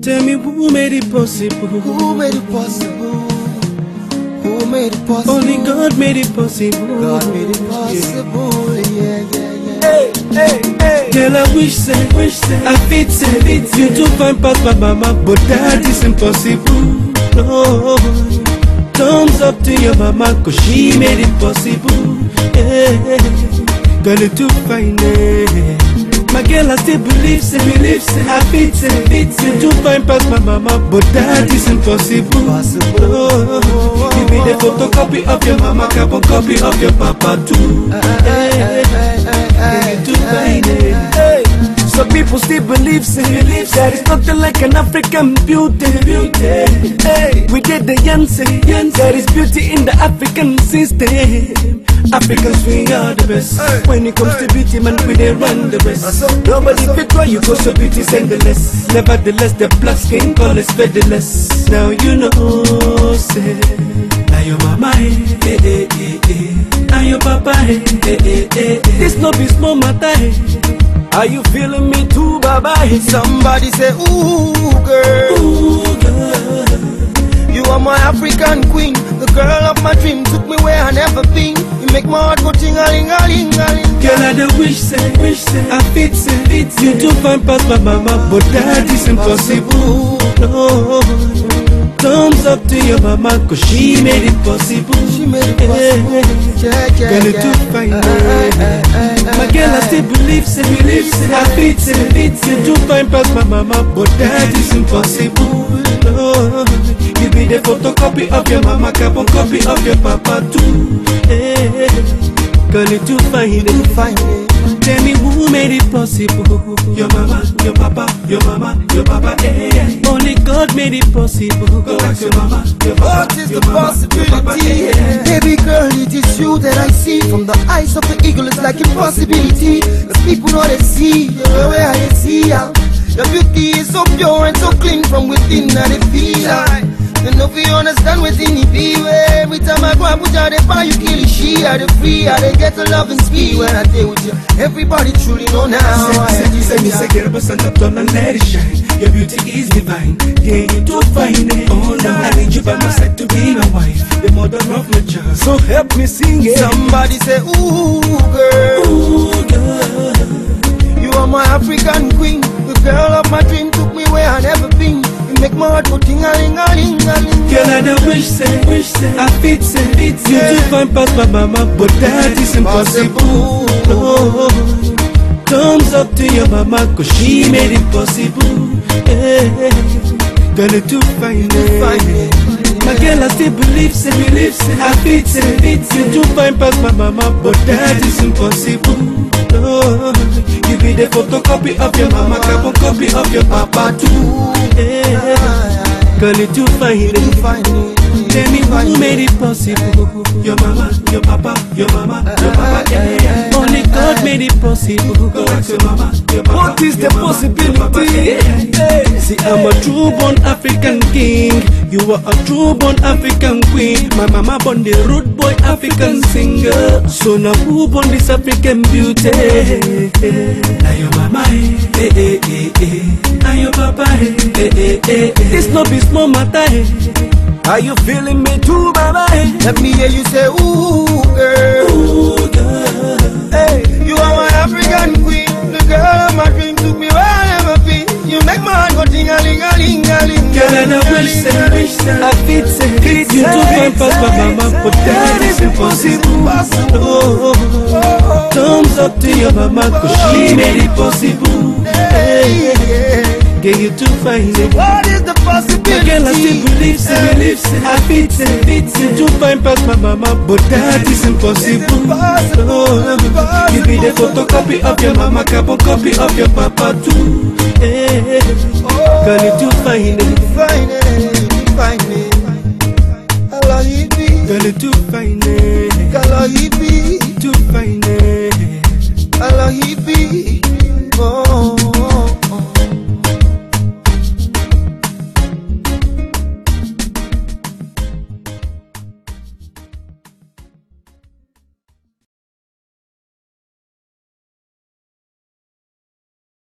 Tell me who made it possible? Who made it possible? Who made it possible? Only God made it possible. God made it possible. Yeah, yeah, yeah. Hey, hey, hey. Girl, I wish say, I fit say, you too fine past my mama, but that is impossible. No, thumbs up to your mama, cause she made it possible. Yeah. Girl, you too fine, eh. My girl, I still believe, say, I fit, you too fine past my mama, but that is impossible. Oh, give me the photocopy of your mama, carbon copy of your papa too. You too fine, eh. Some people still believe, say, there is nothing like an African beauty. Hey, we did the say, there is beauty in the African system. Africans, we are the best. When it comes to beauty, man, we they run the rest. Nobody fit where you go, so beauty's endless. Nevertheless, the black skin color is featherless. Now you know, say, now your mama, now your papa, this no be small matter. Are you feeling me too, baba? Somebody say, ooh, girl. Ooh, girl. You are my African queen, the girl of my dream. Took me where I never been. You make my heart go ting-a-ling-a-ling-a-ling. Girl, I don't wish say, I fit say, you too fine past my mama, but that is impossible. No, thumbs up to your mama, cause she made it possible. She made it possible. Girl, you too fine. My girl, I still believe, say, I fit say, you too fine past my mama, but that is impossible. No, you be the photocopy of your mama, carbon copy of your papa too. Girl, you too fine. Tell me who made it possible? Your mama, your papa, your mama, your papa. Only God made it possible. Go ask your mama, your papa. What is the possibility? Baby girl, it is you that I see. From the eyes of the eagle, it's like impossibility. Cause people know they see, the way I see ya. Your beauty is so pure and so clean from within, and they feel like. You know if you understand within it be. Every time I go and put out the fire, you kill it. She are the free, I they get the love and speed. When I stay with you, everybody truly know now. Say, get up and stand up, turn and let it shine. Your beauty is divine, yeah, you too fine. Oh no, I need you by my side to be my wife, the mother of my child. So help me sing it. Somebody say, ooh, girl. Ooh, girl. You are my African queen, the girl of my dream. Took me where I never been. Make my heart go ting-a-ling-a-ling-a-ling. Girl, I don't wish say, I fit say, you too fine past my mama, but that is impossible. No, thumbs up to your mama, cause she made it possible. Girl, you too fine. My girl, I still believe, say, I fit say, you too fine past my mama, but that is impossible. No, you be the photocopy of your mama, carbon copy of your papa too. Girl, you too fine. Tell me who made it possible? Your mama, your papa, your mama, your papa. Only God made it possible. Go ask your mama, your papa. What is the possibility? See, I'm a true-born African king. You are a true-born African queen. My mama born the rude boy African singer. So now who born this African beauty? Now your mama, now your papa, this no be small matter. Are you feeling me too, baba? Let me hear you say, ooh, girl. Ooh, girl. Hey, you are my African queen, the girl of my dream. Took me where I never been. You make my heart go ting-a-ling-a-ling-a-ling. Girl, I don't wish say, I fit say, you too fine past my mama, but that is impossible. Oh, thumbs up to your mama, cause she made it possible. Girl, you too fine. What is the possibility? Girl, I still believe, say, I fit say, you too fine past my mama, but that is impossible. Oh, you be the photocopy of your mama, carbon copy of your papa too. Girl, you too fine. Girl, you too fine. Girl, you too fine. I love you, oh.